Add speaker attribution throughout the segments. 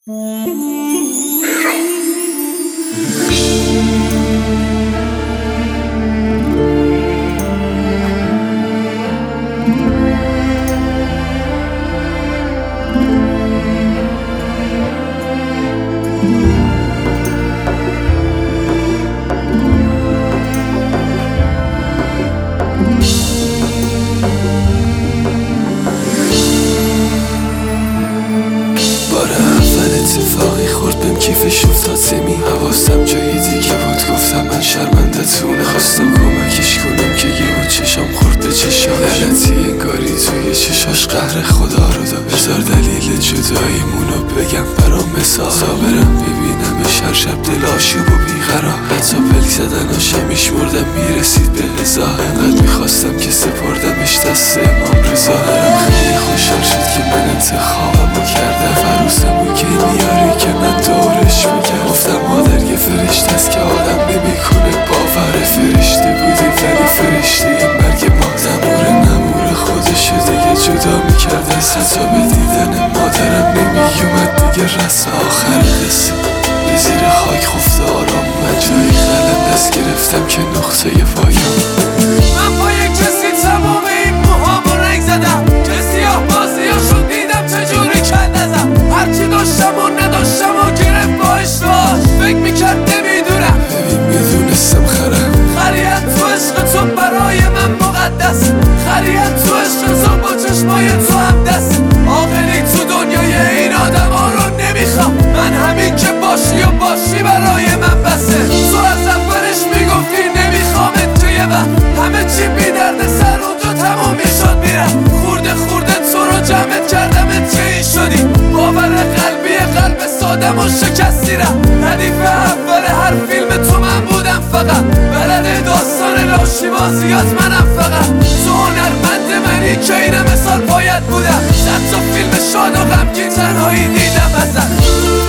Speaker 1: اتفاقی خورد بهم کیفش افتاد سمی حواسم جای دیگه بود گفتم من شرمندتونه خواستم کمکش کنم که یهو چشام خورد به چشاش لعنتی انگاری توی چشاش قهر خدا رو داشت بذار دلیل جداییمونو بگم برام مثال صابرم ببینمش هر شب دل آشوب و بیقرار حتی پلک زدناشم میشمردم میرسید به هزار انقدر میخواستم که سپردمش دست امام رضا خیلی خوشحال شد که من انتخابمو کردم فروسمو که میاری که من دورش بگم گفتم مادر یه فرشته است که آدم نمیکنه باور فرشته بودی ولی فرشته این مرگ ما زمور نمور خودشو دیگه جدا میکرد از حتی به دیدن مادرم نمیومد دیگه رسم آخر قصه به زیر خاک خفته آرام من جایی قلم دست گرفتم که نقطه پایام
Speaker 2: من با یک کسی تمام این موهامو رنگ زدم که سیاه بازیاشو دیدم چجوری کندزم هرچی داشتم و نداشتم و گرفت با اشتاش فکر میکرد نمیدونم
Speaker 1: ببین میدونستم
Speaker 2: خریت تو عشق تو برای من مقدس خریت تو عشق تو با چشمای تو هم دست عاقلی تو دنیای این آدم ها رو نمیخوام من همین که باشی و باشی برای من بسه تو از اولش میگفتی نمیخوامت که یه وقت همه چی بی درد سر اونجا تموم میشد میرم خورده خورده تو رو جمعت کردمت که این شدی باور قلب سادم و شکستی رم ردیف اول هر فیلم تو من بودم فقط بلد داستان لاشی بازیات منم فقط تو هنرمند منی که این مثال باید بودم صد تا فیلم شاد و غمگین تنهایی دیدم ازت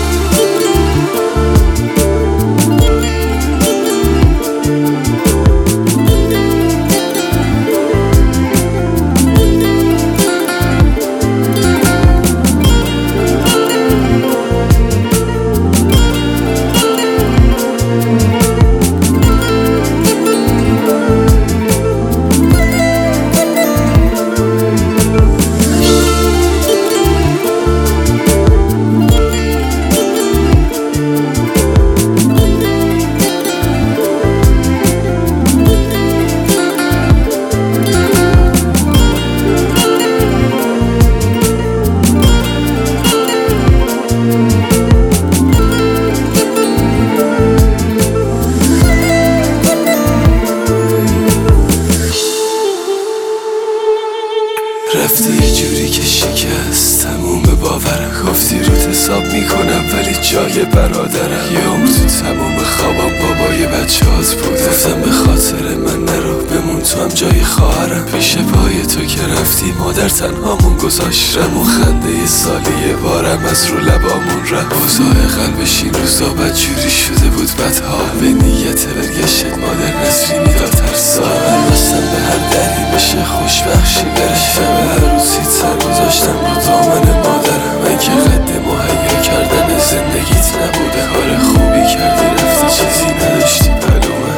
Speaker 1: رفتی یه جوری که شکست تموم باورم گفتی روت حساب میکنم ولی جای برادرم یه عمر تو تموم خوابم بابای بچه هات بود گفتم به خاطر من نرو بمون تو هم جای خواهرم پیش پای تو که رفتی مادر تنهامون گذاشتم و خنده یه سالی یه بارم از رو لبامون رفت اوضاع قلبش این روزا بدجوری شده بود بدها به نیت برگشت مادر نسری میداد ترسا بستم به هر دری بشه خوشبخشی برشته به هر روزی سر گذاشتم رو دامن مادرم من که قد مهیا کردن زندگیت نبوده کار خوبی کردی رفتی چیزی نداشتی معلومه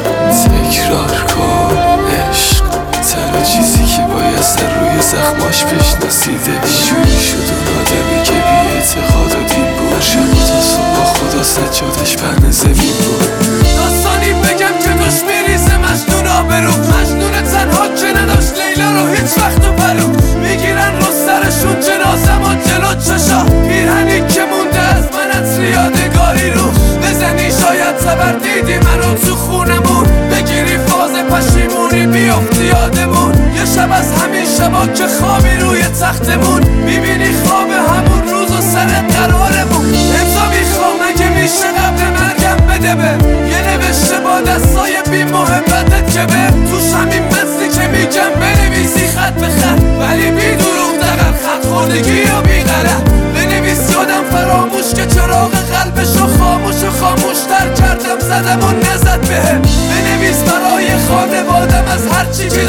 Speaker 1: تکرار کن عشق تنها چیزی که باید سر روی زخماش بشناسیده جوری شد اون آدمی که بی اعتقاد و دین بود شب تا صبح خدا سجادش پهن زمین بود
Speaker 2: داستانی بگم که دوش میریزه مجنون آبرو مجنون تنها که نداشت لیلا رو هیچ وقت و پلو میگیرن رو سرشون جنازم و جلو چشا پیرهنی که مونده از من عطر یادگاری رو بزنی شاید زبر دیدی منو تو خونمون بگیری فاز پشیمونی بیافتی یادمون یه شب از همین شبا که خوابی روی تختمون میبینی خواب همون روز و سرت قرارمون امضا میخوام اگه میشه قبل مرگم بده به یه نوشته با دستای بی محبتت که به توش همین مزدی که میگم بنویسی خط به خط ولی بی دروغ دقل خط خوردگی یا بی غلط بنویس یادم فراموش که چراغ قلبشو خاموشتر کردم زدم و نزد بهم بنویس برای خانوادم از هرچی